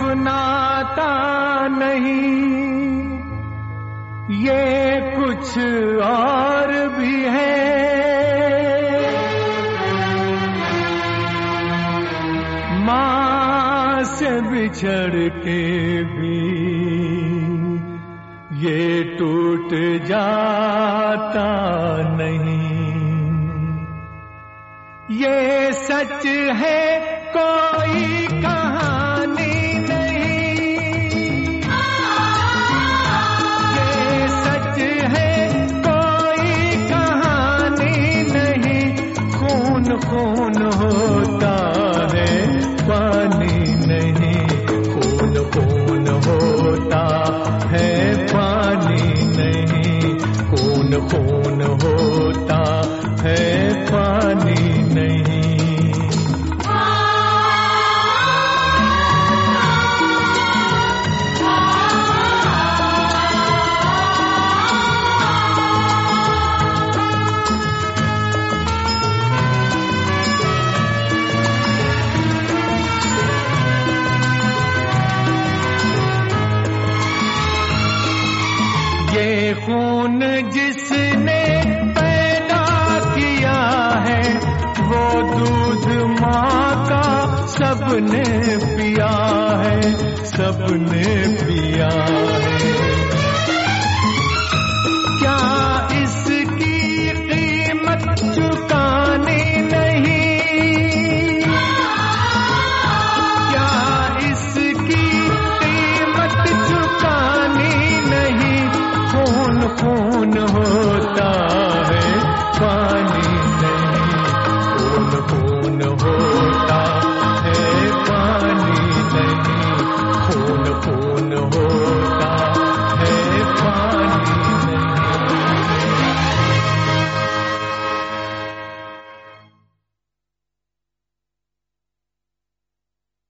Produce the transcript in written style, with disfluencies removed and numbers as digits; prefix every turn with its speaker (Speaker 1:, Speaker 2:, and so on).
Speaker 1: नाता नहीं, ये कुछ और भी है। माँ से बिछड़ के भी ये टूट जाता नहीं। ये सच है, कोई कहानी नहीं। ये सच है, कोई कहानी नहीं। खून खून होता है, पानी नहीं। खून खून होता है, पानी नहीं। खून खून होता है, पानी नहीं। ये खून जिसने पैदा किया है, वो दूध माँ का सबने पिया है, सबने पिया है। क्या इसकी कीमत चुकानी नहीं? क्या इसकी कीमत चुकानी नहीं? खून खून होता है, पानी नहीं। खून खून होता है, पानी नहीं। खून खून हो